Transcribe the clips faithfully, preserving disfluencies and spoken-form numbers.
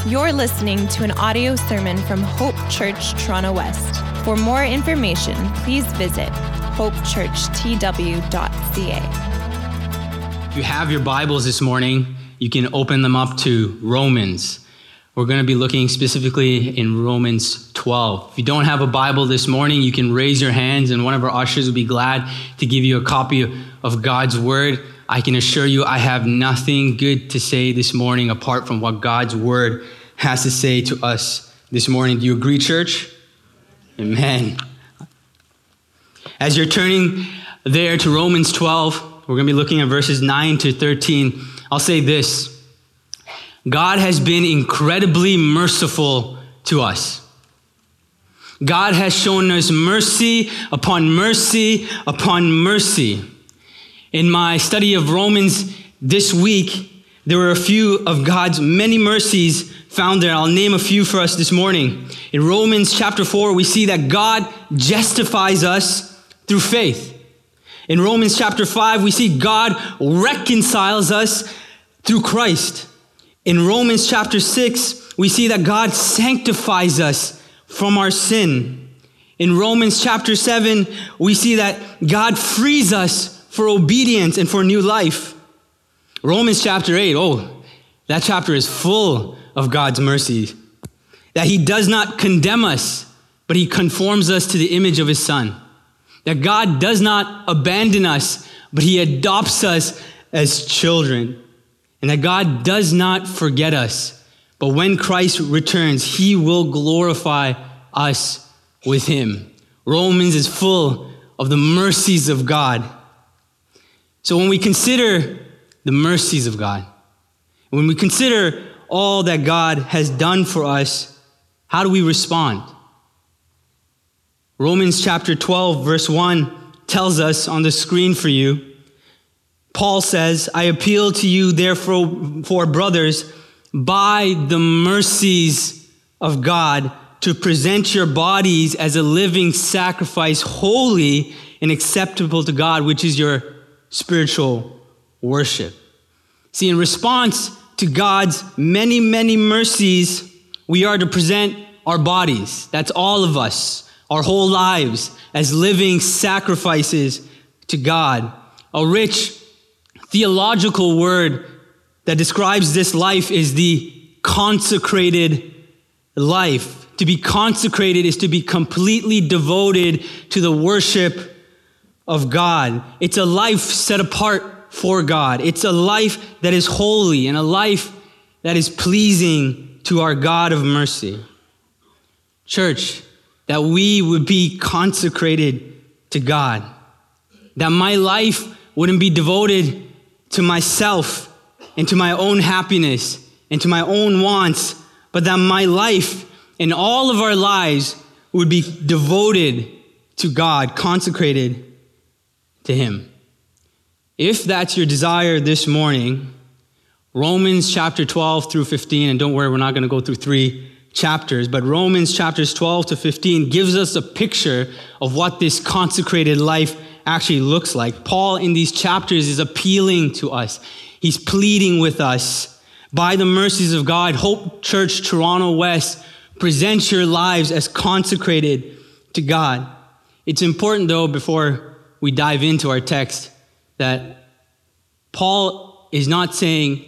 You're listening to an audio sermon from Hope Church Toronto West. For more information, please visit hope church t w dot c a. If you have your Bibles this morning, you can open them up to Romans. We're going to be looking specifically in Romans twelve. If you don't have a Bible this morning, you can raise your hands and one of our ushers will be glad to give you a copy of God's Word. I can assure you I have nothing good to say this morning apart from what God's Word has to say to us this morning. Do you agree, church? Amen. As you're turning there to Romans twelve, we're going to be looking at verses nine to thirteen. I'll say this. God has been incredibly merciful to us. God has shown us mercy upon mercy upon mercy. In my study of Romans this week, there were a few of God's many mercies found there. I'll name a few for us this morning. In Romans chapter four, we see that God justifies us through faith. In Romans chapter five, we see God reconciles us through Christ. In Romans chapter six, we see that God sanctifies us from our sin. In Romans chapter seven, we see that God frees us for obedience and for new life. Romans chapter eight, oh, that chapter is full of God's mercy. That he does not condemn us, but he conforms us to the image of his Son. That God does not abandon us, but he adopts us as children. And that God does not forget us, but when Christ returns, he will glorify us with him. Romans is full of the mercies of God. So when we consider the mercies of God, when we consider all that God has done for us, how do we respond? Romans chapter twelve, verse one tells us on the screen for you, Paul says, I appeal to you, therefore, for brothers, by the mercies of God, to present your bodies as a living sacrifice, holy and acceptable to God, which is your spiritual worship. See, in response to God's many, many mercies, we are to present our bodies, that's all of us, our whole lives, as living sacrifices to God. A rich theological word that describes this life is the consecrated life. To be consecrated is to be completely devoted to the worship of God. It's a life set apart for God. It's a life that is holy and a life that is pleasing to our God of mercy. Church, that we would be consecrated to God. That my life wouldn't be devoted to myself and to my own happiness and to my own wants, but that my life and all of our lives would be devoted to God, consecrated to him. If that's your desire this morning, Romans chapter twelve through fifteen, and don't worry, we're not going to go through three chapters, but Romans chapters twelve to fifteen gives us a picture of what this consecrated life actually looks like. Paul in these chapters is appealing to us. He's pleading with us. By the mercies of God, Hope Church Toronto West, present your lives as consecrated to God. It's important though, before we dive into our text, that Paul is not saying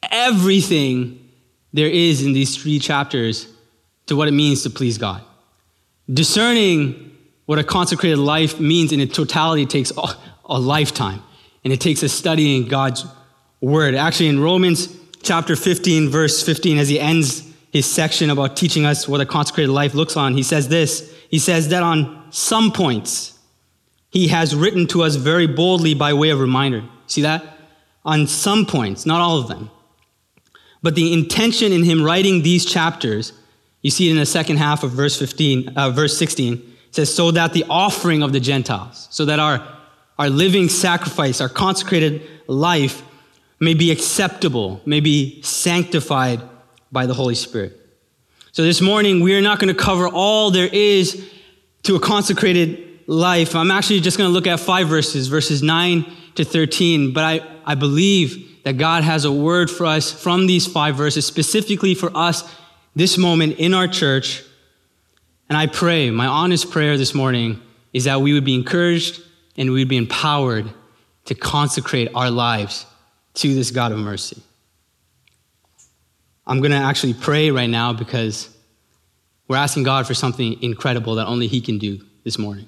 everything there is in these three chapters to what it means to please God. Discerning what a consecrated life means in its totality takes a, a lifetime, and it takes a studying God's word. Actually, in Romans chapter fifteen, verse fifteen, as he ends his section about teaching us what a consecrated life looks on, he says this. He says that on some points, he has written to us very boldly by way of reminder. See that? On some points, not all of them. But the intention in him writing these chapters, you see it in the second half of verse fifteen, uh, verse sixteen, it says, so that the offering of the Gentiles, so that our, our living sacrifice, our consecrated life may be acceptable, may be sanctified by the Holy Spirit. So this morning, we are not going to cover all there is to a consecrated life. I'm actually just going to look at five verses, verses nine to thirteen, but I, I believe that God has a word for us from these five verses, specifically for us this moment in our church. And I pray, my honest prayer this morning is that we would be encouraged and we would be empowered to consecrate our lives to this God of mercy. I'm going to actually pray right now because we're asking God for something incredible that only He can do this morning.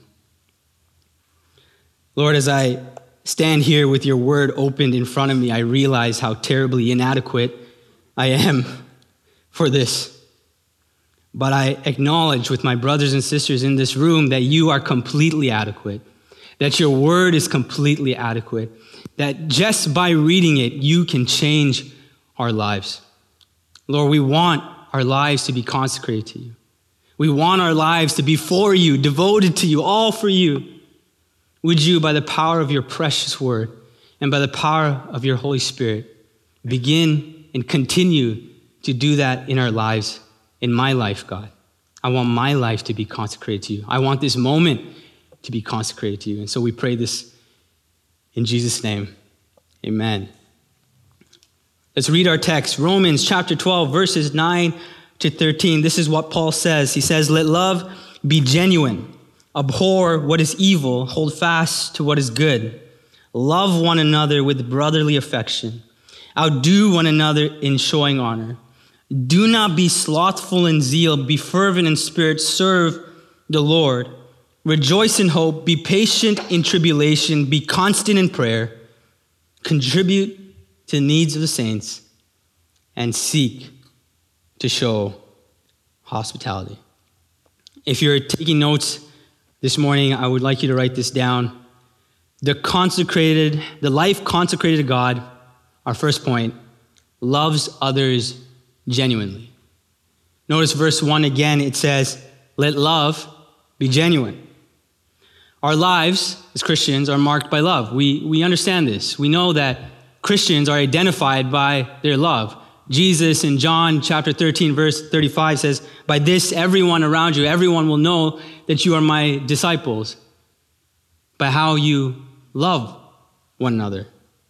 Lord, as I stand here with your word opened in front of me, I realize how terribly inadequate I am for this. But I acknowledge with my brothers and sisters in this room that you are completely adequate, that your word is completely adequate, that just by reading it, you can change our lives. Lord, we want our lives to be consecrated to you. We want our lives to be for you, devoted to you, all for you. Would you, by the power of your precious word and by the power of your Holy Spirit, begin and continue to do that in our lives, in my life, God. I want my life to be consecrated to you. I want this moment to be consecrated to you. And so we pray this in Jesus' name. Amen. Let's read our text, Romans chapter twelve, verses nine to thirteen. This is what Paul says. He says, "Let love be genuine. Abhor what is evil. Hold fast to what is good. Love one another with brotherly affection. Outdo one another in showing honor. Do not be slothful in zeal. Be fervent in spirit. Serve the Lord. Rejoice in hope. Be patient in tribulation. Be constant in prayer. Contribute to the needs of the saints. And seek to show hospitality." If you're taking notes this morning, I would like you to write this down. The consecrated, the life consecrated to God, our first point, loves others genuinely. Notice verse one again, it says, "Let love be genuine." Our lives as Christians are marked by love. We, we understand this. We know that Christians are identified by their love. Jesus in John chapter thirteen, verse thirty-five says, "By this everyone around you, everyone will know that you are my disciples, by how you love one another."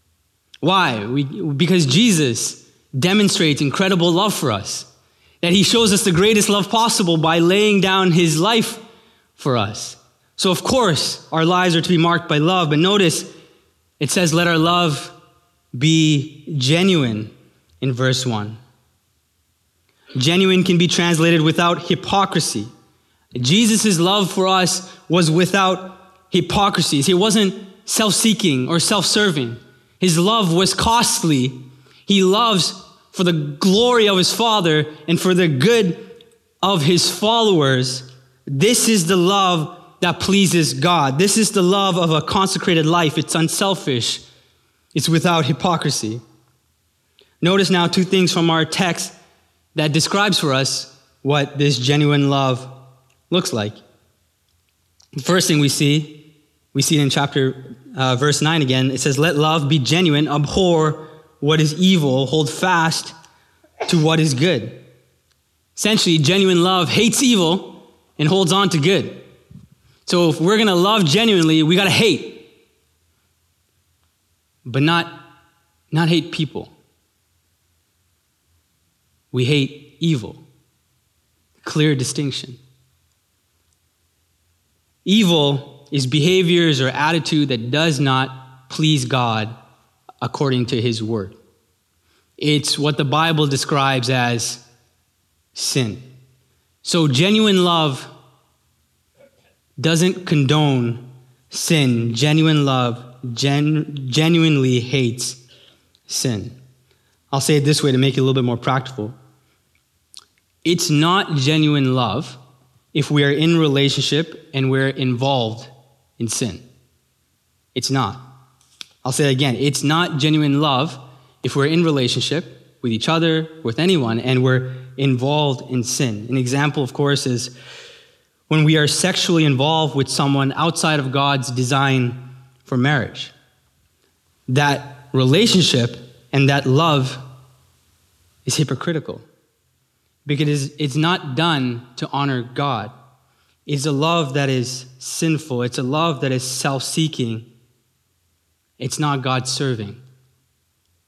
Why? We, because Jesus demonstrates incredible love for us, that he shows us the greatest love possible by laying down his life for us. So of course, our lives are to be marked by love, but notice it says, "Let our love be genuine," in verse one. Genuine can be translated without hypocrisy. Jesus' love for us was without hypocrisy. He wasn't self-seeking or self-serving. His love was costly. He loves for the glory of his Father and for the good of his followers. This is the love that pleases God. This is the love of a consecrated life. It's unselfish. It's without hypocrisy. Notice now two things from our text that describes for us what this genuine love looks like. The first thing we see, we see it in chapter uh, verse nine again. It says, "Let love be genuine, abhor what is evil, hold fast to what is good." Essentially, genuine love hates evil and holds on to good. So if we're going to love genuinely, we got to hate, but not, not hate people. We hate evil. Clear distinction. Evil is behaviors or attitude that does not please God according to his word. It's what the Bible describes as sin. So genuine love doesn't condone sin. Genuine love gen- genuinely hates sin. I'll say it this way to make it a little bit more practical. It's not genuine love if we are in relationship and we're involved in sin. It's not. I'll say it again. It's not genuine love if we're in relationship with each other, with anyone, and we're involved in sin. An example, of course, is when we are sexually involved with someone outside of God's design for marriage. That relationship and that love is hypocritical because it's not done to honor God. It's a love that is sinful. It's a love that is self-seeking. It's not God-serving.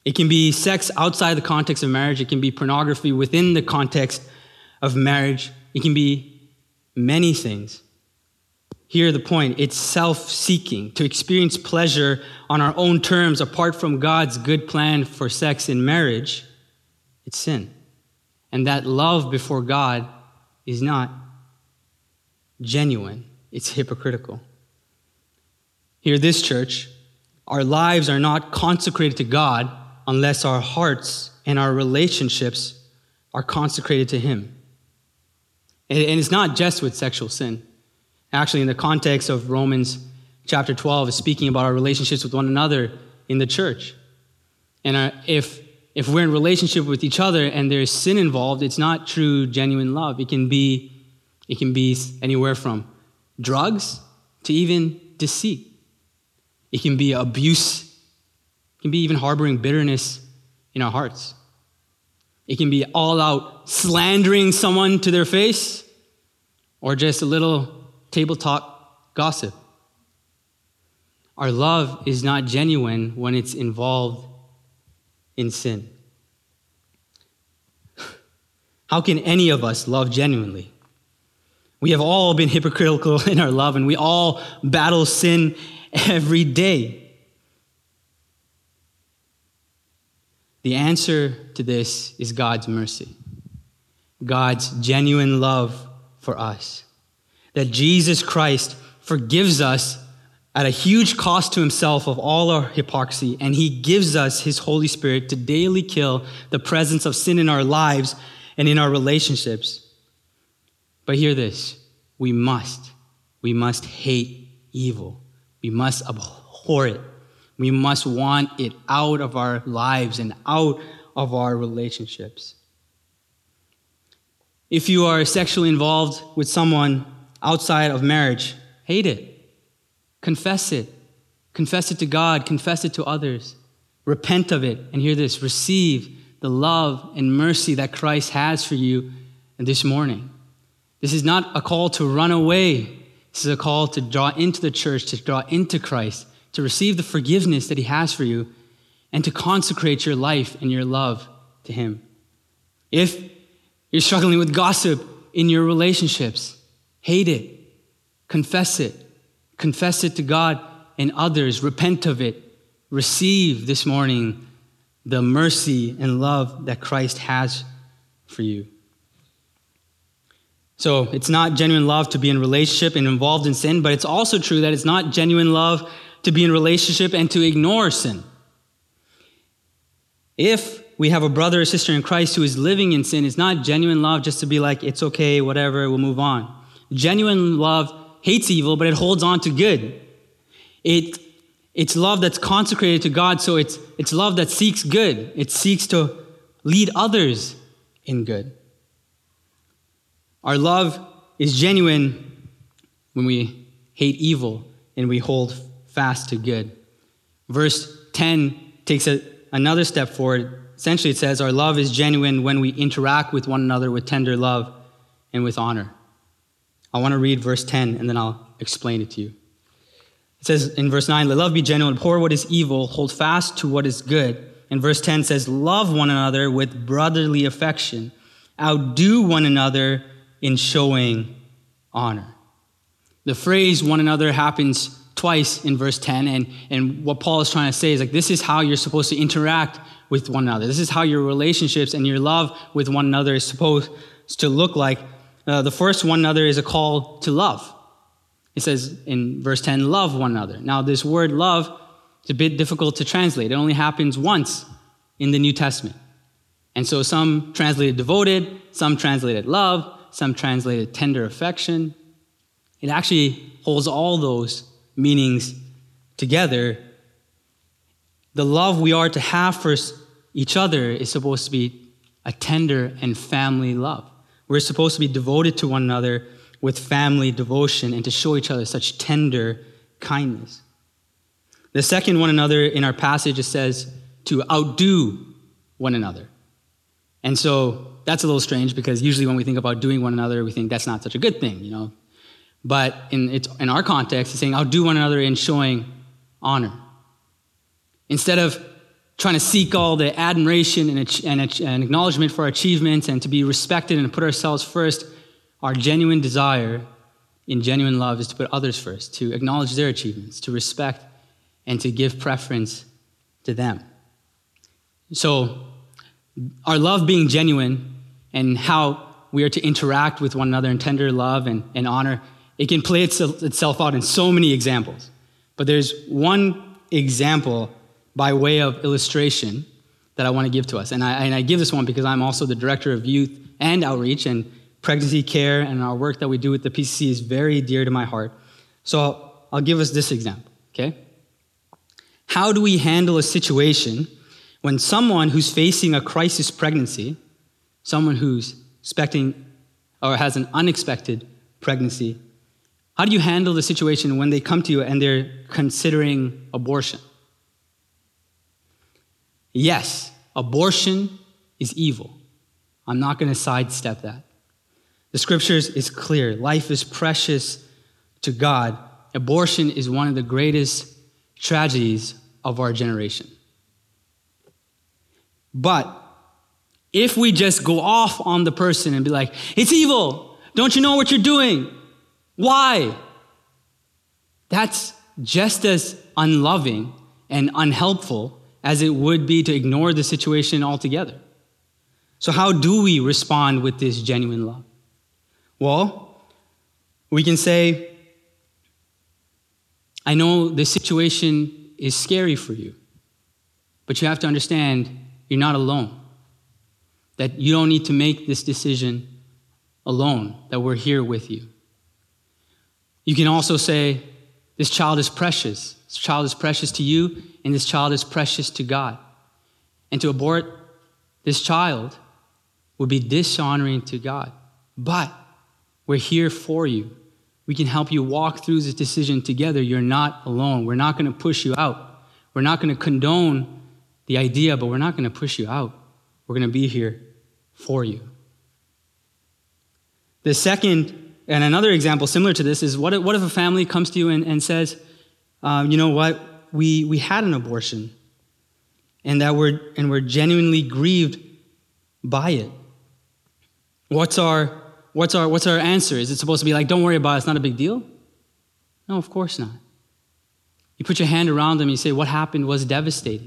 It can be sex outside the context of marriage. It can be pornography within the context of marriage. It can be many things. Here, the point, it's self-seeking, to experience pleasure on our own terms apart from God's good plan for sex in marriage. It's sin. And that love before God is not genuine. It's hypocritical. Here, this church, our lives are not consecrated to God unless our hearts and our relationships are consecrated to Him. And it's not just with sexual sin. Actually, in the context of Romans chapter twelve, is speaking about our relationships with one another in the church. And our, if if we're in relationship with each other and there's sin involved, it's not true, genuine love. It can be, it can be anywhere from drugs to even deceit. It can be abuse. It can be even harboring bitterness in our hearts. It can be all out slandering someone to their face, or just a little table talk gossip. Our love is not genuine when it's involved in sin. How can any of us love genuinely? We have all been hypocritical in our love, and we all battle sin every day. The answer to this is God's mercy, God's genuine love for us. That Jesus Christ forgives us at a huge cost to Himself of all our hypocrisy, and He gives us His Holy Spirit to daily kill the presence of sin in our lives and in our relationships. But hear this, we must, we must hate evil. We must abhor it. We must want it out of our lives and out of our relationships. If you are sexually involved with someone outside of marriage, hate it. Confess it. Confess it to God. Confess it to others. Repent of it. And hear this, receive the love and mercy that Christ has for you this morning. This is not a call to run away. This is a call to draw into the church, to draw into Christ, to receive the forgiveness that He has for you, and to consecrate your life and your love to Him. If you're struggling with gossip in your relationships, hate it. Confess it. Confess it to God and others. Repent of it. Receive this morning the mercy and love that Christ has for you. So it's not genuine love to be in relationship and involved in sin, but it's also true that it's not genuine love to be in relationship and to ignore sin. If we have a brother or sister in Christ who is living in sin, it's not genuine love just to be like, it's okay, whatever, we'll move on. Genuine love hates evil, but it holds on to good. It, it's love that's consecrated to God, so it's, it's love that seeks good. It seeks to lead others in good. Our love is genuine when we hate evil and we hold fast to good. Verse ten takes a, another step forward. Essentially, it says our love is genuine when we interact with one another with tender love and with honor. I want to read verse ten, and then I'll explain it to you. It says in verse nine, let love be genuine, abhor what is evil, hold fast to what is good. And verse ten says, love one another with brotherly affection, outdo one another in showing honor. The phrase one another happens twice in verse ten, and, and what Paul is trying to say is like, this is how you're supposed to interact with one another. This is how your relationships and your love with one another is supposed to look like. Uh, the first one another is a call to love. It says in verse ten, love one another. Now this word love is a bit difficult to translate. It only happens once in the New Testament. And so some translated devoted, some translated love, some translated tender affection. It actually holds all those meanings together. The love we are to have for each other is supposed to be a tender and family love. We're supposed to be devoted to one another with family devotion and to show each other such tender kindness. The second one another in our passage, it says to outdo one another. And so that's a little strange because usually when we think about doing one another, we think that's not such a good thing, you know. But in it's, in our context, it's saying outdo one another in showing honor. Instead of trying to seek all the admiration and, and, and acknowledgement for our achievements and to be respected and to put ourselves first. Our genuine desire in genuine love is to put others first, to acknowledge their achievements, to respect and to give preference to them. So our love being genuine and how we are to interact with one another in tender love and, and honor, it can play itself, itself out in so many examples. But there's one example by way of illustration that I want to give to us. And I, and I give this one because I'm also the director of youth and outreach, and pregnancy care and our work that we do with the P C C is very dear to my heart. So I'll, I'll give us this example, okay? How do we handle a situation when someone who's facing a crisis pregnancy, someone who's expecting or has an unexpected pregnancy, how do you handle the situation when they come to you and they're considering abortion? Yes, abortion is evil. I'm not going to sidestep that. The scriptures is clear. Life is precious to God. Abortion is one of the greatest tragedies of our generation. But if we just go off on the person and be like, it's evil, don't you know what you're doing? Why? That's just as unloving and unhelpful as it would be to ignore the situation altogether. So how do we respond with this genuine love? Well, we can say, I know this situation is scary for you, but you have to understand you're not alone, that you don't need to make this decision alone, that we're here with you. You can also say, this child is precious. This child is precious to you, and this child is precious to God. And to abort this child would be dishonoring to God. But we're here for you. We can help you walk through this decision together. You're not alone. We're not going to push you out. We're not going to condone the idea, but we're not going to push you out. We're going to be here for you. The second, and another example similar to this, is what if, what if a family comes to you and, and says, um, you know what, we, we had an abortion, and that we're and we're genuinely grieved by it. What's our What's our what's our answer? Is it supposed to be like, don't worry about it, it's not a big deal? No, of course not. You put your hand around them and you say, what happened was devastating.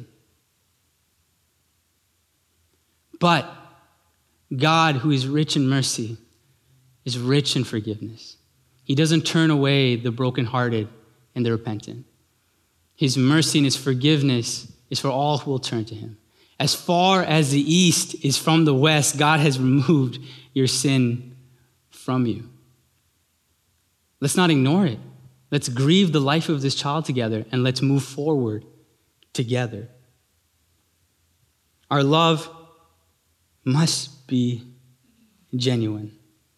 But God, who is rich in mercy, is rich in forgiveness. He doesn't turn away the brokenhearted and the repentant. His mercy and his forgiveness is for all who will turn to him. As far as the east is from the west, God has removed your sin from you. Let's not ignore it. Let's grieve the life of this child together, and let's move forward together. Our love must be genuine.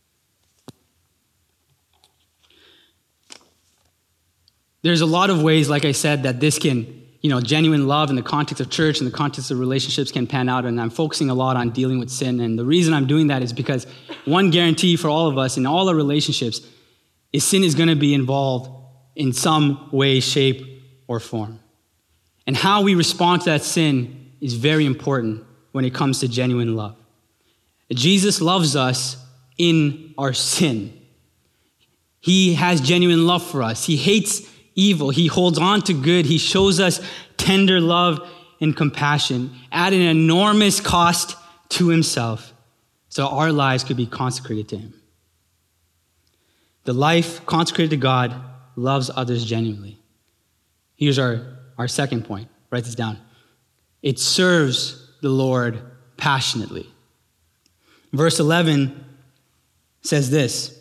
There's a lot of ways, like I said, that this can, you know, genuine love in the context of church and the context of relationships can pan out, and I'm focusing a lot on dealing with sin. And the reason I'm doing that is because one guarantee for all of us in all our relationships is sin is going to be involved in some way, shape, or form. And how we respond to that sin is very important when it comes to genuine love. Jesus loves us in our sin. He has genuine love for us. He hates evil. He holds on to good. He shows us tender love and compassion at an enormous cost to himself, so our lives could be consecrated to him. The life consecrated to God loves others genuinely. Here's our, our second point. Write this down. It serves the Lord passionately. Verse eleven says this: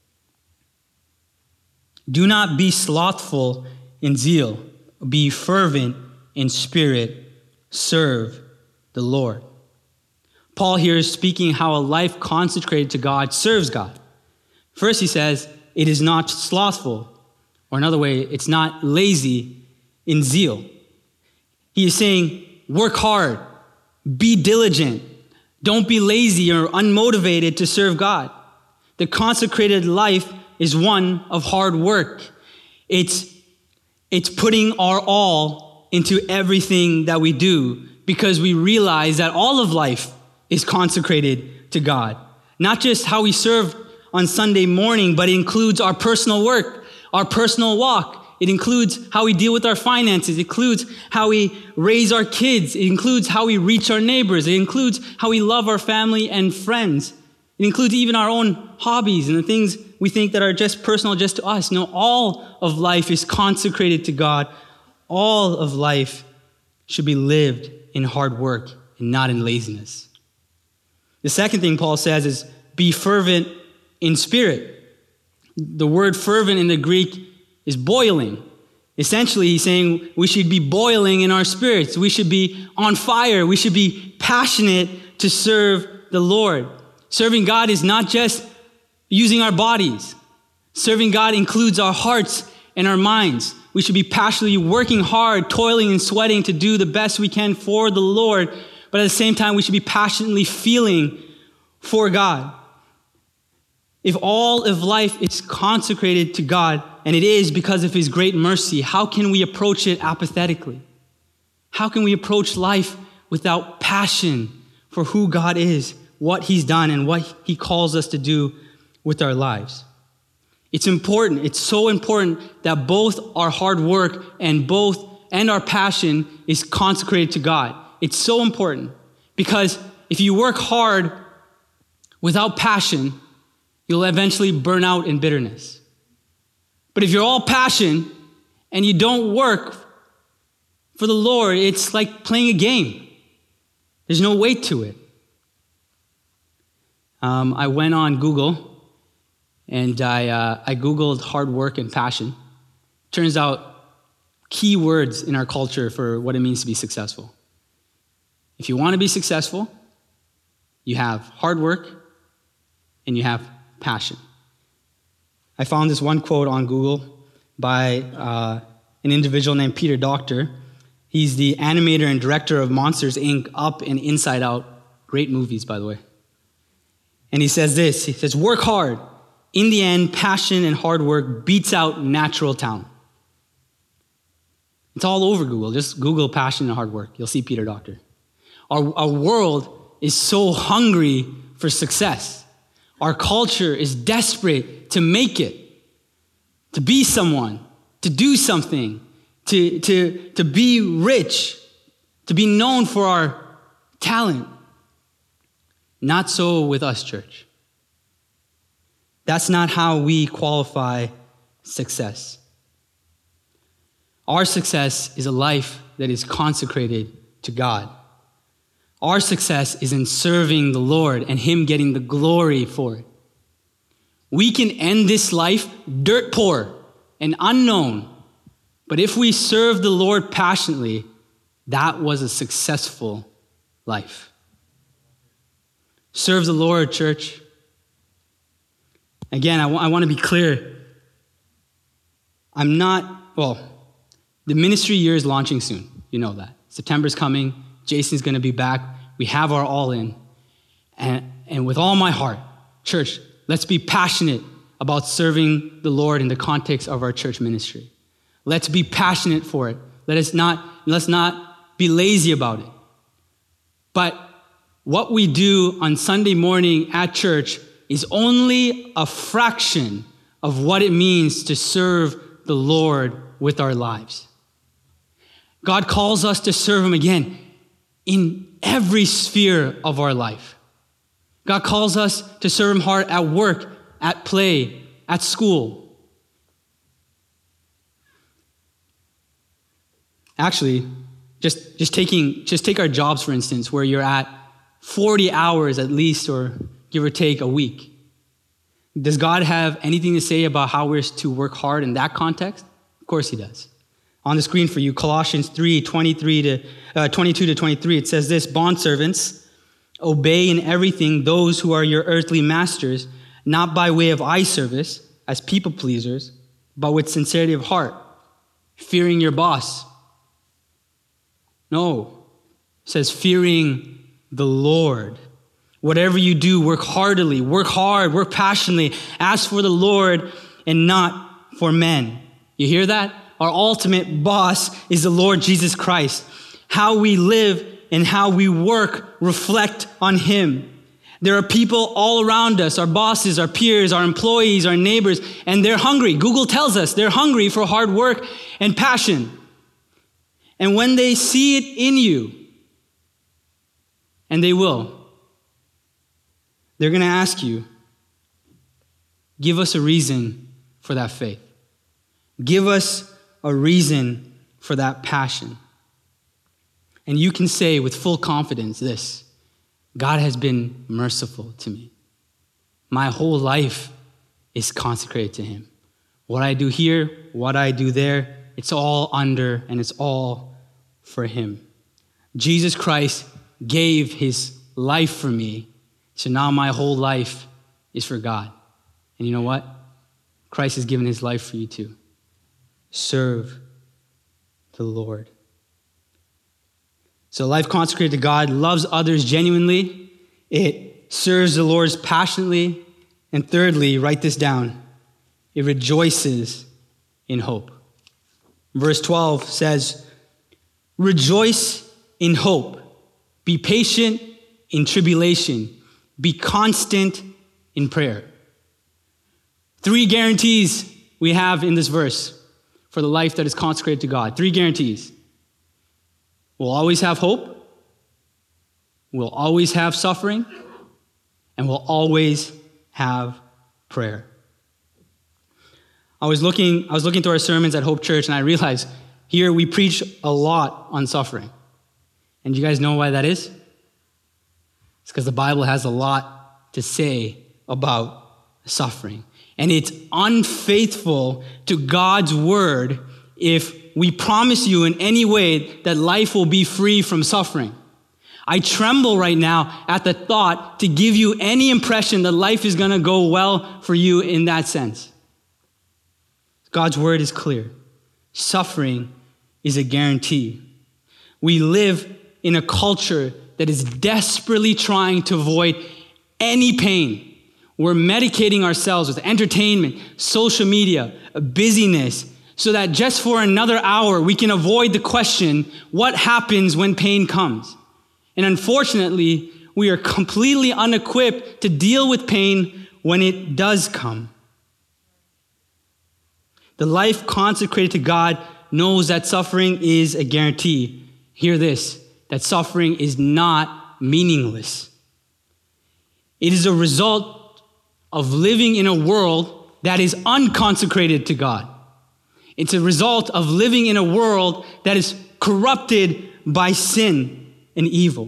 do not be slothful in zeal. Be fervent in spirit. Serve the Lord. Paul here is speaking how a life consecrated to God serves God. First, he says, it is not slothful, or another way, it's not lazy in zeal. He is saying, work hard, be diligent, don't be lazy or unmotivated to serve God. The consecrated life is one of hard work. It's, it's putting our all into everything that we do because we realize that all of life is consecrated to God. Not just how we serve on Sunday morning, but it includes our personal work, our personal walk. It includes how we deal with our finances. It includes how we raise our kids. It includes how we reach our neighbors. It includes how we love our family and friends. It includes even our own hobbies and the things we think that are just personal just to us. No, all of life is consecrated to God. All of life should be lived in hard work and not in laziness. The second thing Paul says is be fervent in spirit. The word fervent in the Greek is boiling. Essentially, he's saying we should be boiling in our spirits. We should be on fire. We should be passionate to serve the Lord. Serving God is not just using our bodies. Serving God includes our hearts and our minds. We should be passionately working hard, toiling and sweating to do the best we can for the Lord. But at the same time, we should be passionately feeling for God. If all of life is consecrated to God, and it is because of his great mercy, how can we approach it apathetically? How can we approach life without passion for who God is, what he's done, and what he calls us to do with our lives? It's important. It's so important that both our hard work and both and our passion is consecrated to God. It's so important because if you work hard without passion, you'll eventually burn out in bitterness. But if you're all passion and you don't work for the Lord, it's like playing a game. There's no weight to it. Um, I went on Google and I, uh, I Googled hard work and passion. Turns out key words in our culture for what it means to be successful. If you want to be successful, you have hard work and you have passion. I found this one quote on Google by uh, an individual named Peter Docter. He's the animator and director of Monsters, Incorporated, Up, and Inside Out. Great movies, by the way. And he says this, he says, work hard. In the end, passion and hard work beats out natural talent. It's all over Google. Just Google passion and hard work. You'll see Peter Docter. Our, our world is so hungry for success. Our culture is desperate to make it, to be someone, to do something, to, to, to be rich, to be known for our talent. Not so with us, church. That's not how we qualify success. Our success is a life that is consecrated to God. Our success is in serving the Lord and him getting the glory for it. We can end this life dirt poor and unknown, but if we serve the Lord passionately, that was a successful life. Serve the Lord, church. Again, I, w- I want to be clear. I'm not, well, the ministry year is launching soon. You know that. September's coming. Jason's going to be back. We have our all in. And, and with all my heart, church, let's be passionate about serving the Lord in the context of our church ministry. Let's be passionate for it. Let us not, let's not be lazy about it. But what we do on Sunday morning at church is only a fraction of what it means to serve the Lord with our lives. God calls us to serve him again in every sphere of our life. God calls us to serve him hard at work, at play, at school. Actually, just, just taking, just take our jobs, for instance, where you're at forty hours at least, or give or take a week. Does God have anything to say about how we're to work hard in that context? Of course he does. On the screen for you, Colossians three, twenty-three to, uh, twenty-two to twenty-three, it says this, bondservants, obey in everything those who are your earthly masters, not by way of eye service, as people pleasers, but with sincerity of heart, fearing your boss. No, it says fearing the Lord. Whatever you do, work heartily, work hard, work passionately, ask for the Lord and not for men. You hear that? Our ultimate boss is the Lord Jesus Christ. How we live and how we work reflect on him. There are people all around us, our bosses, our peers, our employees, our neighbors, and they're hungry. Google tells us they're hungry for hard work and passion. And when they see it in you, and they will, they're going to ask you, give us a reason for that faith. Give us a reason for that passion. And you can say with full confidence this: God has been merciful to me. My whole life is consecrated to him. What I do here, what I do there, it's all under and it's all for him. Jesus Christ gave his life for me, so now my whole life is for God. And you know what? Christ has given his life for you too. Serve the Lord. So life consecrated to God loves others genuinely. It serves the Lord passionately. And thirdly, write this down, it rejoices in hope. Verse twelve says, rejoice in hope. Be patient in tribulation. Be constant in prayer. Three guarantees we have in this verse for the life that is consecrated to God. Three guarantees. We'll always have hope, we'll always have suffering, and we'll always have prayer. I was looking, I was looking through our sermons at Hope Church, and I realized here we preach a lot on suffering. And you guys know why that is? It's because the Bible has a lot to say about suffering. And it's unfaithful to God's word if we promise you in any way that life will be free from suffering. I tremble right now at the thought to give you any impression that life is going to go well for you in that sense. God's word is clear. Suffering is a guarantee. We live in a culture that is desperately trying to avoid any pain. We're medicating ourselves with entertainment, social media, busyness, so that just for another hour, we can avoid the question, what happens when pain comes? And unfortunately, we are completely unequipped to deal with pain when it does come. The life consecrated to God knows that suffering is a guarantee. Hear this, that suffering is not meaningless. It is a result of living in a world that is unconsecrated to God. It's a result of living in a world that is corrupted by sin and evil.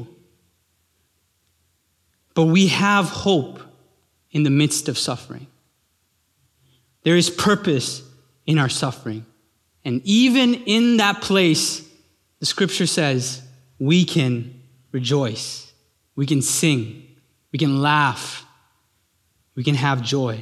But we have hope in the midst of suffering. There is purpose in our suffering. And even in that place, the scripture says, we can rejoice. We can sing. We can laugh. We can have joy.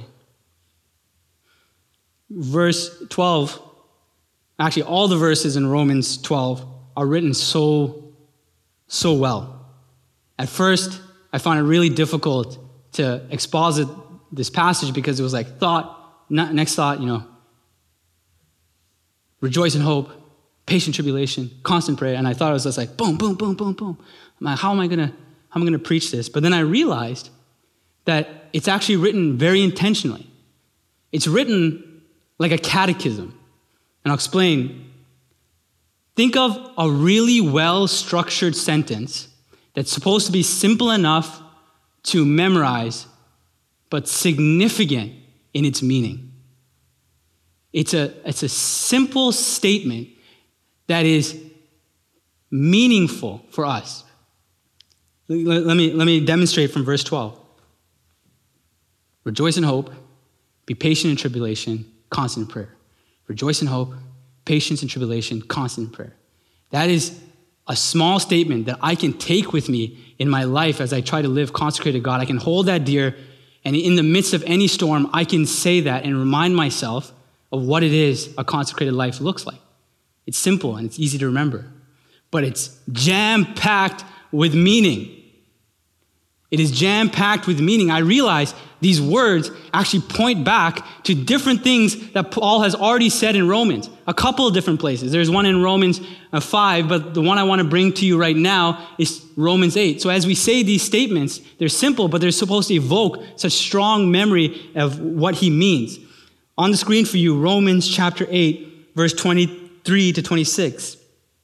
Verse twelve, actually all the verses in Romans twelve are written so, so well. At first, I found it really difficult to exposit this passage because it was like thought, next thought, you know, rejoice in hope, patient tribulation, constant prayer. And I thought it was just like boom, boom, boom, boom, boom. I'm like, how am I gonna, how am I gonna preach this? But then I realized that it's actually written very intentionally. It's written like a catechism. And I'll explain. Think of a really well-structured sentence that's supposed to be simple enough to memorize, but significant in its meaning. It's a, it's a simple statement that is meaningful for us. Let, let me, let me demonstrate from verse twelve. Rejoice in hope, be patient in tribulation, constant in prayer. Rejoice in hope, patience in tribulation, constant in prayer. That is a small statement that I can take with me in my life as I try to live consecrated to God. I can hold that dear, and in the midst of any storm, I can say that and remind myself of what it is a consecrated life looks like. It's simple and it's easy to remember, but it's jam-packed with meaning. It is jam-packed with meaning. I realize these words actually point back to different things that Paul has already said in Romans, a couple of different places. There's one in Romans five, but the one I want to bring to you right now is Romans eight. So as we say these statements, they're simple, but they're supposed to evoke such strong memory of what he means. On the screen for you, Romans chapter eight, verse twenty-three to twenty-six.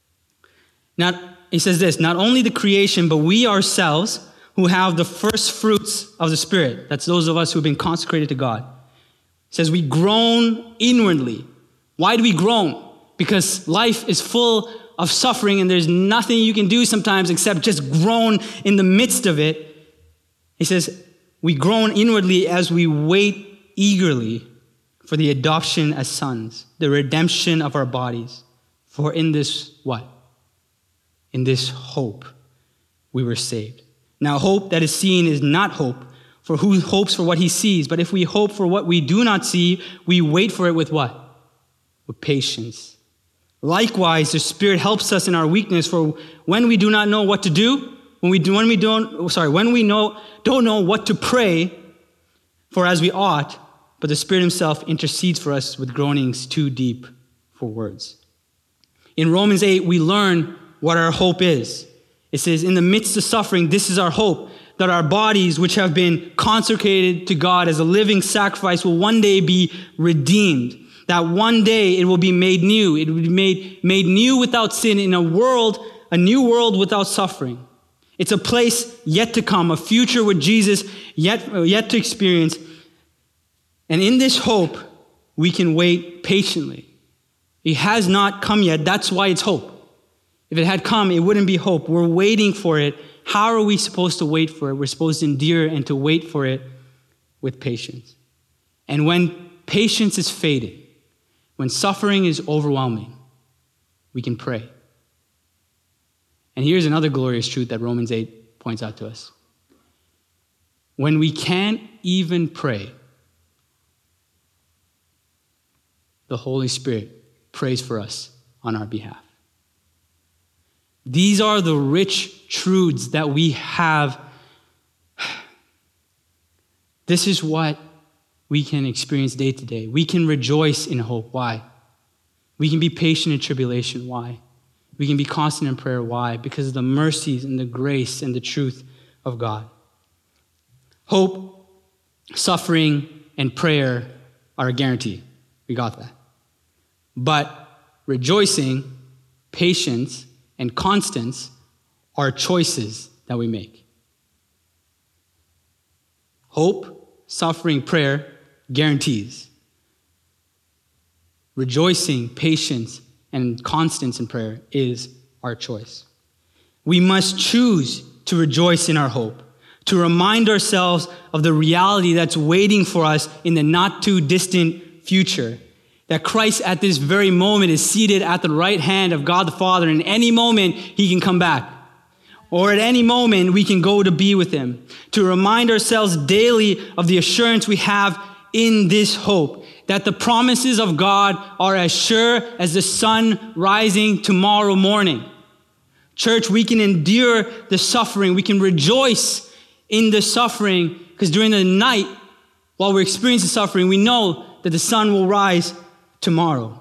Now, he says this, not only the creation, but we ourselves who have the first fruits of the Spirit. That's those of us who have been consecrated to God. It says we groan inwardly. Why do we groan? Because life is full of suffering and there's nothing you can do sometimes except just groan in the midst of it. He says we groan inwardly as we wait eagerly for the adoption as sons, the redemption of our bodies. For in this what? In this hope we were saved. Now, hope that is seen is not hope, for who hopes for what he sees? But if we hope for what we do not see, we wait for it with what? With patience. Likewise, the Spirit helps us in our weakness, for when we do not know what to do, when we do, when we don't, sorry, when we know don't know what to pray for as we ought, but the Spirit himself intercedes for us with groanings too deep for words. In Romans eight, we learn what our hope is. It says, in the midst of suffering, this is our hope, that our bodies, which have been consecrated to God as a living sacrifice, will one day be redeemed. That one day it will be made new. It will be made, made new without sin in a world, a new world without suffering. It's a place yet to come, a future with Jesus yet, yet to experience. And in this hope, we can wait patiently. It has not come yet. That's why it's hope. If it had come, it wouldn't be hope. We're waiting for it. How are we supposed to wait for it? We're supposed to endure and to wait for it with patience. And when patience is fading, when suffering is overwhelming, we can pray. And here's another glorious truth that Romans eight points out to us. When we can't even pray, the Holy Spirit prays for us on our behalf. These are the rich truths that we have. This is what we can experience day to day. We can rejoice in hope. Why? We can be patient in tribulation. Why? We can be constant in prayer. Why? Because of the mercies and the grace and the truth of God. Hope, suffering, and prayer are a guarantee. We got that. But rejoicing, patience, and constance are choices that we make. Hope, suffering, prayer, guarantees. Rejoicing, patience, and constance in prayer is our choice. We must choose to rejoice in our hope, to remind ourselves of the reality that's waiting for us in the not too distant future. That Christ at this very moment is seated at the right hand of God the Father, and any moment he can come back. Or at any moment we can go to be with him. To remind ourselves daily of the assurance we have in this hope. That the promises of God are as sure as the sun rising tomorrow morning. Church, we can endure the suffering. We can rejoice in the suffering because during the night, while we're experiencing suffering, we know that the sun will rise tomorrow.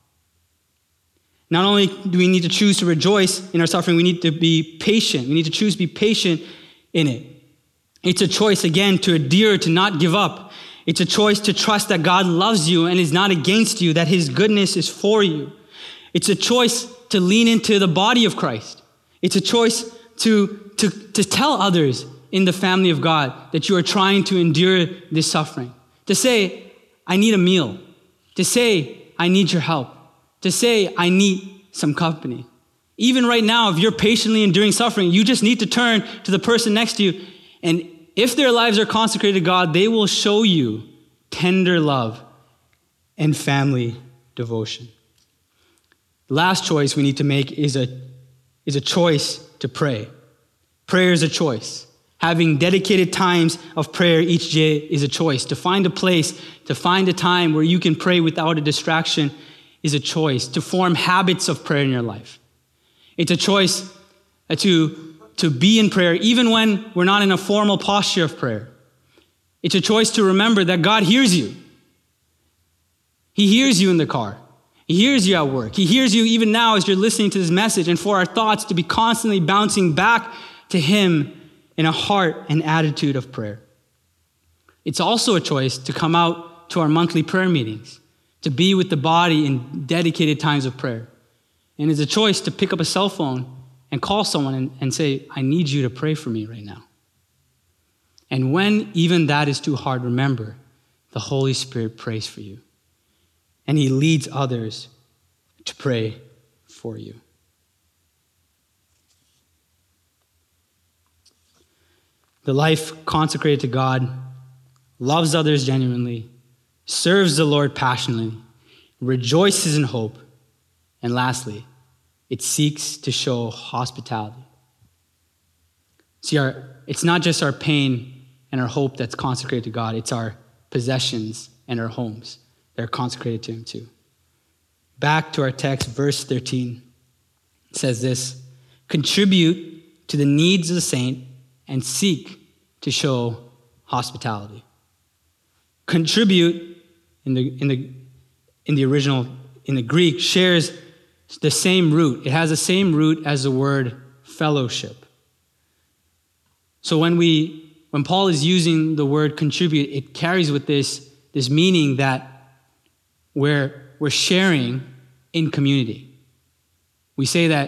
Not only do we need to choose to rejoice in our suffering, we need to be patient. We need to choose to be patient in it. It's a choice, again, to adhere, to not give up. It's a choice to trust that God loves you and is not against you, that his goodness is for you. It's a choice to lean into the body of Christ. It's a choice to, to, to tell others in the family of God that you are trying to endure this suffering. To say, I need a meal. To say, I need your help. To say, I need some company. Even right now, if you're patiently enduring suffering, you just need to turn to the person next to you. And if their lives are consecrated to God, they will show you tender love and family devotion. The last choice we need to make is a, is a choice to pray. Prayer is a choice. Having dedicated times of prayer each day is a choice. To find a place, to find a time where you can pray without a distraction is a choice. To form habits of prayer in your life. It's a choice to to be in prayer even when we're not in a formal posture of prayer. It's a choice to remember that God hears you. He hears you in the car. He hears you at work. He hears you even now as you're listening to this message, and for our thoughts to be constantly bouncing back to him in a heart and attitude of prayer. It's also a choice to come out to our monthly prayer meetings, to be with the body in dedicated times of prayer. And it's a choice to pick up a cell phone and call someone and, and say, I need you to pray for me right now. And when even that is too hard, remember, the Holy Spirit prays for you. And he leads others to pray for you. The life consecrated to God loves others genuinely, serves the Lord passionately, rejoices in hope, and lastly, it seeks to show hospitality. See, our, it's not just our pain and our hope that's consecrated to God, it's our possessions and our homes that are consecrated to him too. Back to our text, verse thirteen, it says this, contribute to the needs of the saint and seek to show hospitality. Contribute in the in the in the original, in the Greek, shares the same root. It has the same root as the word fellowship. So when we when Paul is using the word contribute, it carries with this, this meaning that we're, we're sharing in community. We say that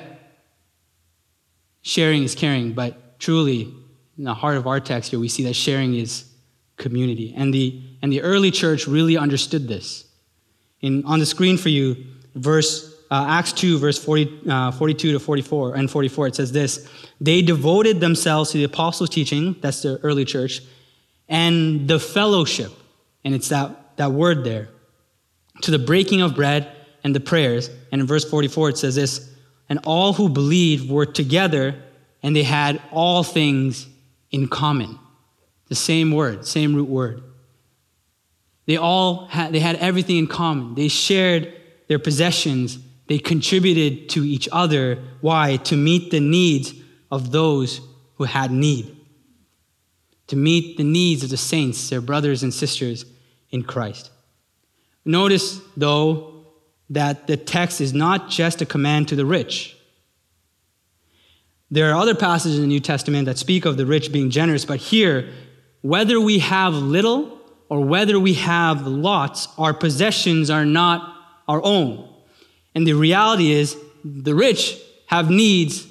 sharing is caring, but truly, in the heart of our text here, we see that sharing is community. And the and the early church really understood this. In on the screen for you, verse uh, Acts two, verse forty, uh, forty-two to forty-four and forty-four, it says this: they devoted themselves to the apostles' teaching, that's the early church, and the fellowship, and it's that, that word there, to the breaking of bread and the prayers. And in verse forty-four, it says this: and all who believed were together, and they had all things in common. The same word, same root word. They all had, they had everything in common. They shared their possessions. They contributed to each other. Why? To meet the needs of those who had need. To meet the needs of the saints, their brothers and sisters in Christ. Notice, though, that the text is not just a command to the rich. There are other passages in the New Testament that speak of the rich being generous, but here, whether we have little or whether we have lots, our possessions are not our own. And the reality is, the rich have needs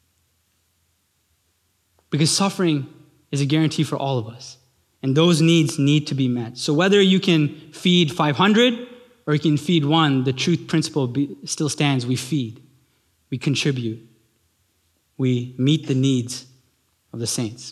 because suffering is a guarantee for all of us. And those needs need to be met. So whether you can feed five hundred or you can feed one, the truth principle be, still stands. We feed. We contribute. We meet the needs of the saints.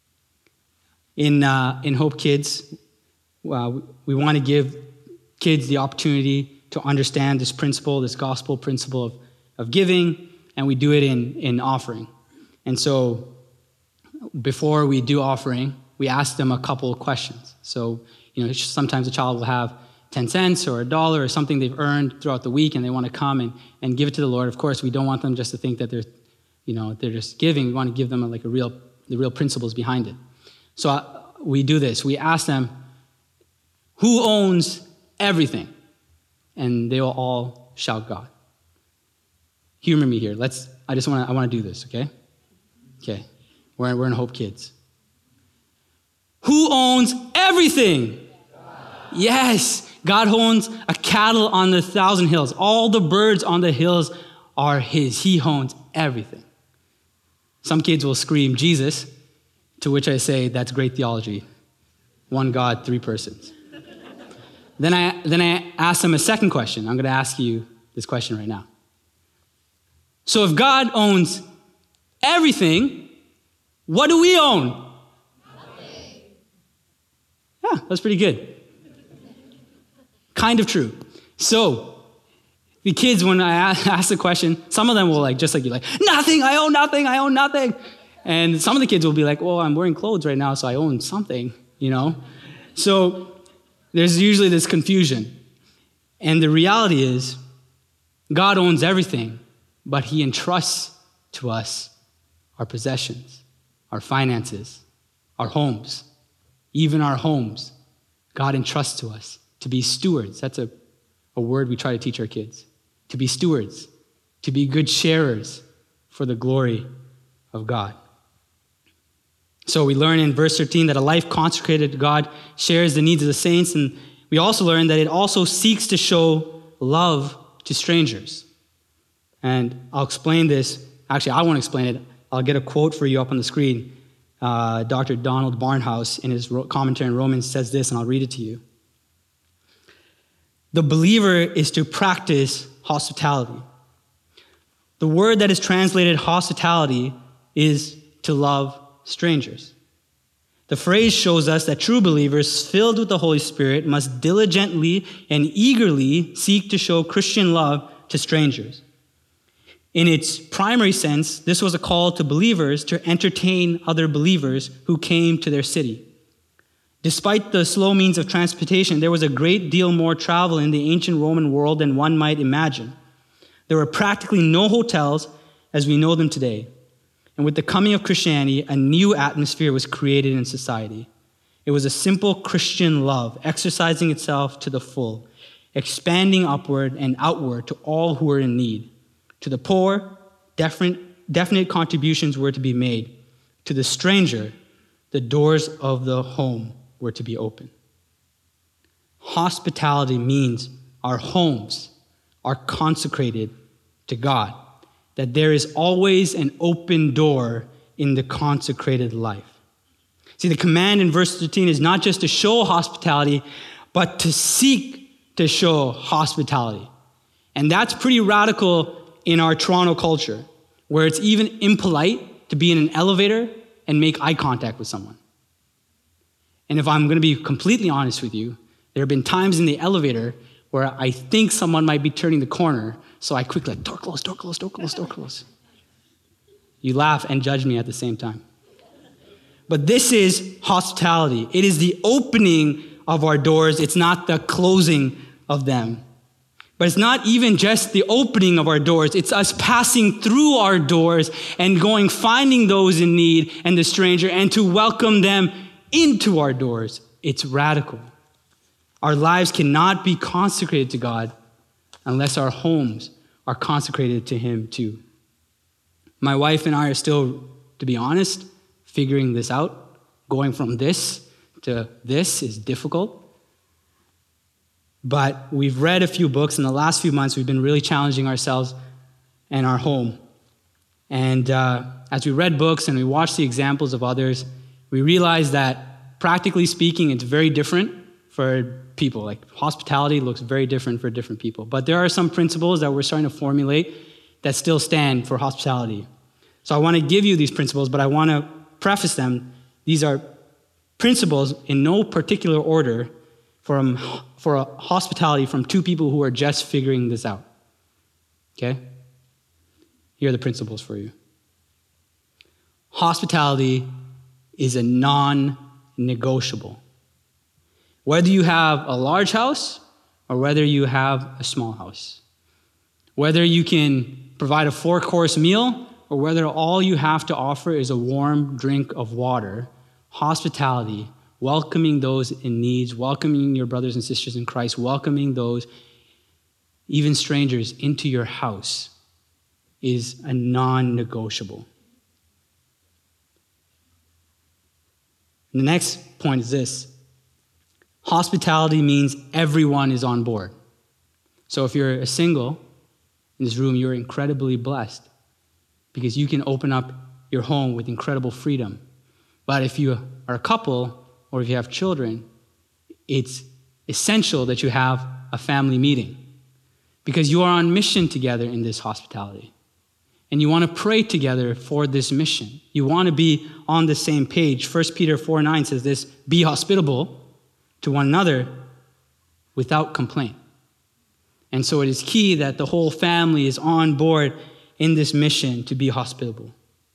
In uh, in Hope Kids, uh, we want to give kids the opportunity to understand this principle, this gospel principle of, of giving, and we do it in, in offering. And so before we do offering, we ask them a couple of questions. So, you know, sometimes a child will have ten cents or a dollar or something they've earned throughout the week, and they want to come and, and give it to the Lord. Of course, we don't want them just to think that they're, you know, they're just giving. We want to give them a, like a real, the real principles behind it. So uh, we do this. We ask them, who owns everything? And they will all shout God. Humor me here. Let's, I just want to, I want to do this, okay? Okay. We're, we're in Hope Kids. Who owns everything? God. Yes. God owns a cattle on the thousand hills. All the birds on the hills are his. He owns everything. Some kids will scream, Jesus, to which I say, that's great theology. One God, three persons. Then I, then I ask them a second question. I'm going to ask you this question right now. So if God owns everything, what do we own? Nothing. Yeah, that's pretty good. Kind of true. So the kids, when I ask the question, some of them will like, just like you, like, nothing, I own nothing, I own nothing. And some of the kids will be like, well, I'm wearing clothes right now, so I own something, you know? So there's usually this confusion. And the reality is, God owns everything, but he entrusts to us our possessions, our finances, our homes, even our homes, God entrusts to us to be stewards. That's a, a word we try to teach our kids. To be stewards, to be good sharers for the glory of God. So we learn in verse thirteen that a life consecrated to God shares the needs of the saints, and we also learn that it also seeks to show love to strangers. And I'll explain this. Actually, I won't explain it. I'll get a quote for you up on the screen. Uh, Doctor Donald Barnhouse, in his commentary on Romans, says this, and I'll read it to you. The believer is to practice hospitality. The word that is translated hospitality is to love strangers. The phrase shows us that true believers filled with the Holy Spirit must diligently and eagerly seek to show Christian love to strangers. In its primary sense, this was a call to believers to entertain other believers who came to their city. Despite the slow means of transportation, there was a great deal more travel in the ancient Roman world than one might imagine. There were practically no hotels as we know them today. And with the coming of Christianity, a new atmosphere was created in society. It was a simple Christian love, exercising itself to the full, expanding upward and outward to all who were in need. To the poor, definite, definite contributions were to be made. To the stranger, the doors of the home were to be open. Hospitality means our homes are consecrated to God, that there is always an open door in the consecrated life. See, the command in verse thirteen is not just to show hospitality, but to seek to show hospitality. And that's pretty radical in our Toronto culture, where it's even impolite to be in an elevator and make eye contact with someone. And if I'm going to be completely honest with you, there have been times in the elevator where I think someone might be turning the corner, so I quickly, like, door close, door close, door close, door close. You laugh and judge me at the same time. But this is hospitality. It is the opening of our doors. It's not the closing of them. But it's not even just the opening of our doors. It's us passing through our doors and going, finding those in need and the stranger, and to welcome them into our doors. It's radical. Our lives cannot be consecrated to God unless our homes are consecrated to Him too. My wife and I are still, to be honest, figuring this out. Going from this to this is difficult. But we've read a few books. In the last few months, we've been really challenging ourselves and our home. And uh, as we read books and we watched the examples of others, we realized that, practically speaking, it's very different for people. Like, hospitality looks very different for different people. But there are some principles that we're starting to formulate that still stand for hospitality. So I want to give you these principles, but I want to preface them. These are principles in no particular order from, for a hospitality from two people who are just figuring this out. Okay? Here are the principles for you. Hospitality is a non-negotiable. Whether you have a large house or whether you have a small house. Whether you can provide a four-course meal or whether all you have to offer is a warm drink of water, hospitality, welcoming those in need, welcoming your brothers and sisters in Christ, welcoming those, even strangers, into your house is a non-negotiable. And the next point is this. Hospitality means everyone is on board. So if you're a single in this room, you're incredibly blessed because you can open up your home with incredible freedom. But if you are a couple or if you have children, it's essential that you have a family meeting because you are on mission together in this hospitality. And you want to pray together for this mission. You want to be on the same page. First Peter four nine says this, be hospitable to one another without complaint. And so it is key that the whole family is on board in this mission to be hospitable.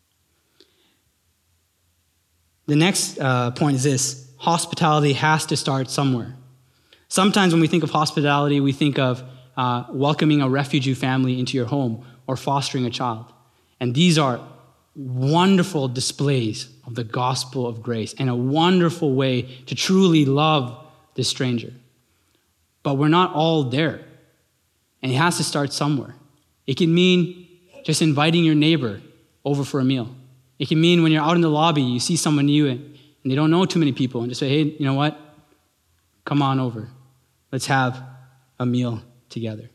The next uh, point is this. Hospitality has to start somewhere. Sometimes when we think of hospitality, we think of uh, welcoming a refugee family into your home or fostering a child. And these are wonderful displays of the gospel of grace and a wonderful way to truly love the stranger. But we're not all there. And it has to start somewhere. It can mean just inviting your neighbor over for a meal. It can mean when you're out in the lobby, you see someone new and, and they don't know too many people, and just say, hey, you know what? Come on over. Let's have a meal together.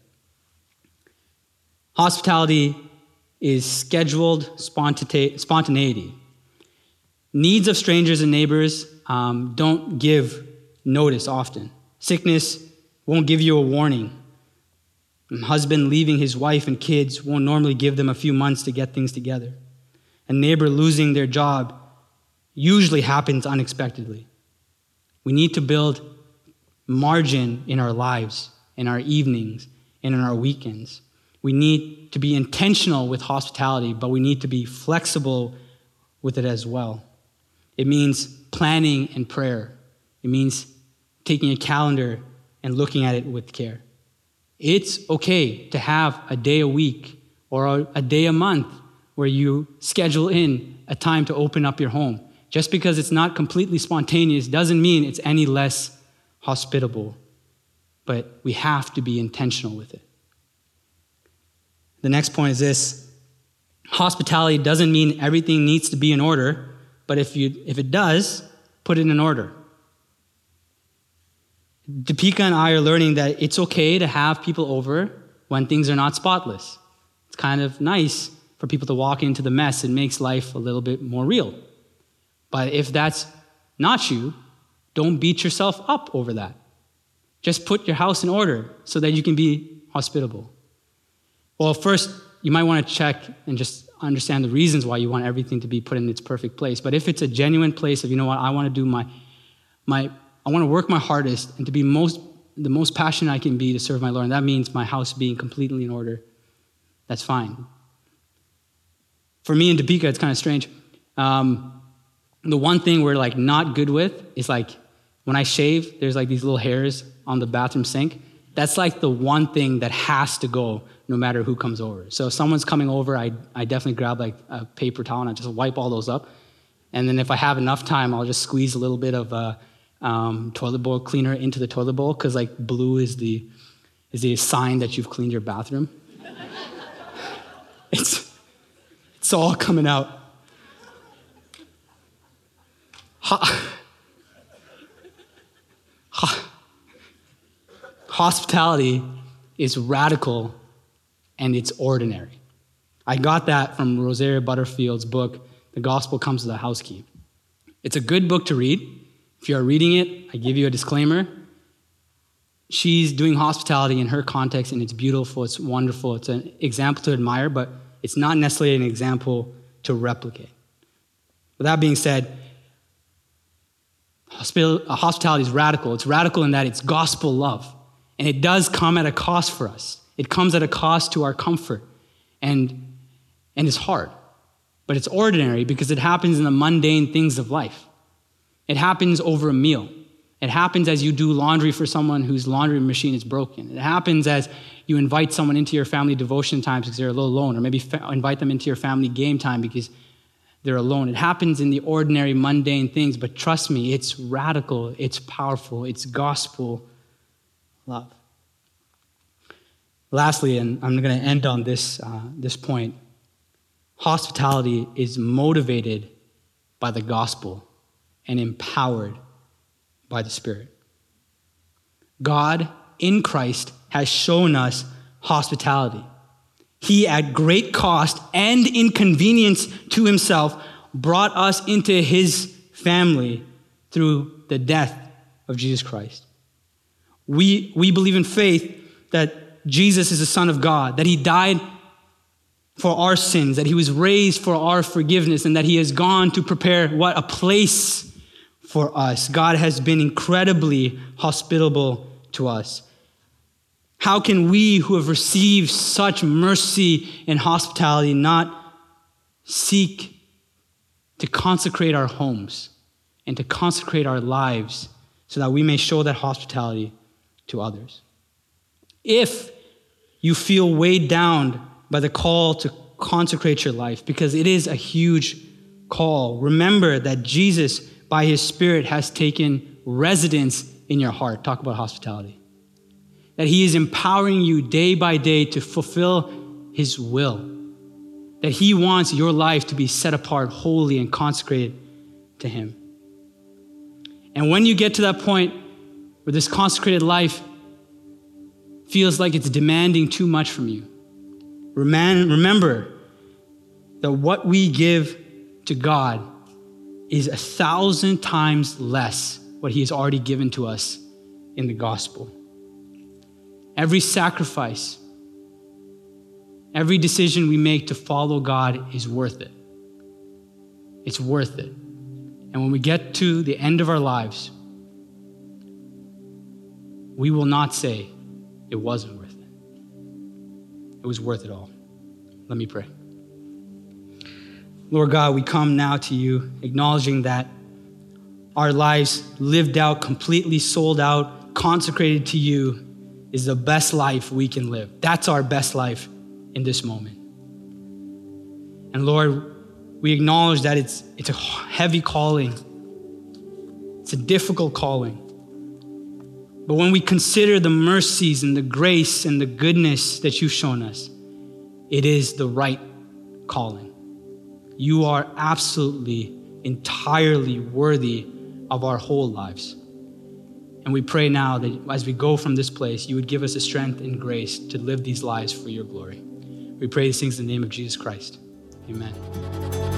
Hospitality is scheduled spontane- spontaneity. Needs of strangers and neighbors um, don't give notice often. Sickness won't give you a warning. A husband leaving his wife and kids won't normally give them a few months to get things together. A neighbor losing their job usually happens unexpectedly. We need to build margin in our lives, in our evenings, and in our weekends. We need to be intentional with hospitality, but we need to be flexible with it as well. It means planning and prayer. It means taking a calendar and looking at it with care. It's okay to have a day a week or a day a month where you schedule in a time to open up your home. Just because it's not completely spontaneous doesn't mean it's any less hospitable, but we have to be intentional with it. The next point is this: hospitality doesn't mean everything needs to be in order, but if you if it does, put it in order. Deepika and I are learning that it's okay to have people over when things are not spotless. It's kind of nice for people to walk into the mess. It makes life a little bit more real. But if that's not you, don't beat yourself up over that. Just put your house in order so that you can be hospitable. Well, first, you might want to check and just understand the reasons why you want everything to be put in its perfect place. But if it's a genuine place of, you know what, I want to do my, my, I want to work my hardest and to be most, the most passionate I can be to serve my Lord, and that means my house being completely in order, that's fine. For me and Deepika, it's kind of strange. Um, the one thing we're like not good with is like when I shave, there's like these little hairs on the bathroom sink. That's like the one thing that has to go no matter who comes over. So if someone's coming over, I, I definitely grab like a paper towel and I just wipe all those up. And then if I have enough time, I'll just squeeze a little bit of uh, um, toilet bowl cleaner into the toilet bowl, because like blue is the is the sign that you've cleaned your bathroom. it's it's all coming out. Ha- ha- Hospitality is radical and it's ordinary. I got that from Rosaria Butterfield's book, The Gospel Comes with a House Key. It's a good book to read. If you are reading it, I give you a disclaimer. She's doing hospitality in her context, and it's beautiful, it's wonderful, it's an example to admire, but it's not necessarily an example to replicate. With that being said, hospitality is radical. It's radical in that it's gospel love. And it does come at a cost for us. It comes at a cost to our comfort. And, and it's hard. But it's ordinary because it happens in the mundane things of life. It happens over a meal. It happens as you do laundry for someone whose laundry machine is broken. It happens as you invite someone into your family devotion times because they're a little alone, or maybe fa- invite them into your family game time because they're alone. It happens in the ordinary, mundane things, but trust me, it's radical, it's powerful, it's gospel love. Lastly, and I'm going to end on this, uh, this point, hospitality is motivated by the gospel and empowered by the Spirit. God in Christ has shown us hospitality. He, at great cost and inconvenience to himself, brought us into his family through the death of Jesus Christ. We, we believe in faith that Jesus is the Son of God, that he died for our sins, that he was raised for our forgiveness, and that he has gone to prepare what? A place for us. God has been incredibly hospitable to us. How can we who have received such mercy and hospitality not seek to consecrate our homes and to consecrate our lives so that we may show that hospitality to others? If you feel weighed down by the call to consecrate your life, because it is a huge call. Remember that Jesus, by his Spirit, has taken residence in your heart. Talk about hospitality. That he is empowering you day by day to fulfill his will. That he wants your life to be set apart, holy, and consecrated to him. And when you get to that point where this consecrated life feels like it's demanding too much from you, remember that what we give to God is a thousand times less what he has already given to us in the gospel. Every sacrifice, every decision we make to follow God is worth it. It's worth it. And when we get to the end of our lives, we will not say it wasn't worth it. It was worth it all. Let me pray. Lord God, we come now to you acknowledging that our lives lived out, completely sold out, consecrated to you is the best life we can live. That's our best life in this moment. And Lord, we acknowledge that it's, it's a heavy calling. It's a difficult calling. But when we consider the mercies and the grace and the goodness that you've shown us, it is the right calling. You are absolutely, entirely worthy of our whole lives. And we pray now that as we go from this place, you would give us the strength and grace to live these lives for your glory. We pray these things in the name of Jesus Christ. Amen.